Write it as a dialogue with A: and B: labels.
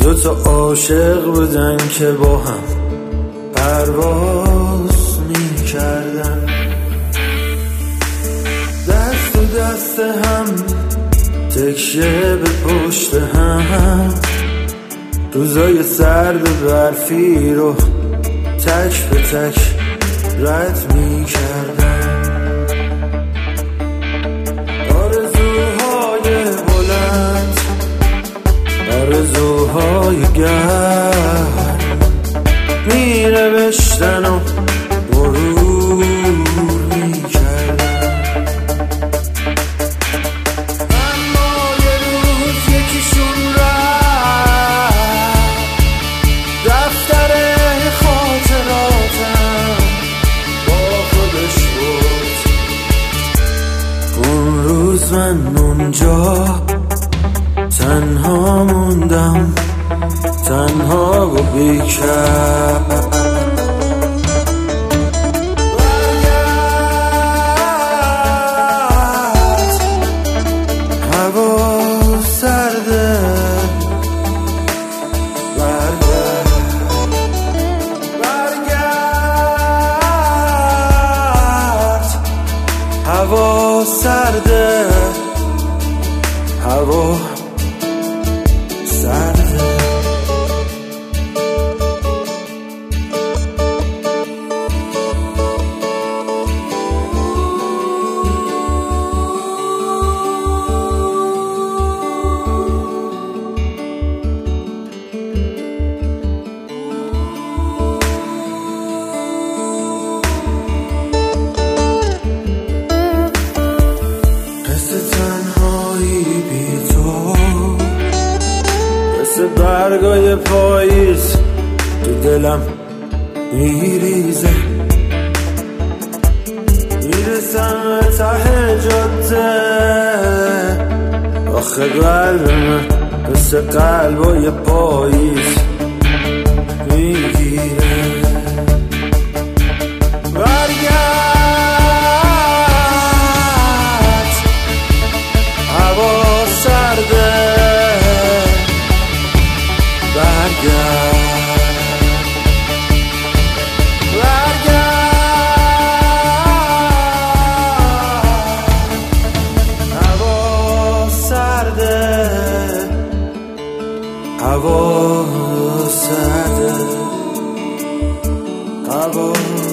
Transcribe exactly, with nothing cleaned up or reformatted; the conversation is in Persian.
A: دوتا عاشق بودن که با هم پرواز می کردن، دست و دست هم تکیه به پشت هم، روزای سرد برفی رو تک به تک رد می کردن. آرزوهای بلند، آرزوهای گرم می نوشتن و مرور می کردن. اما یه روز یکیشون رفت دفتر خاطراتم با خودش بود. اون روز من اونجا تنها موندم، تنها و بیکر. برگرد، هوا سرده، برگرد، برگرد، هوا سرده، هوا سرده. مثل برگای پاییز تو دلم میریزه، میرسم به ته جاده، آخه قلب من مثل قلبای پاییز میگیره. برگرد، هوا سرده، برگرد، برگرد، هوا سرده، هوا سرده، هوا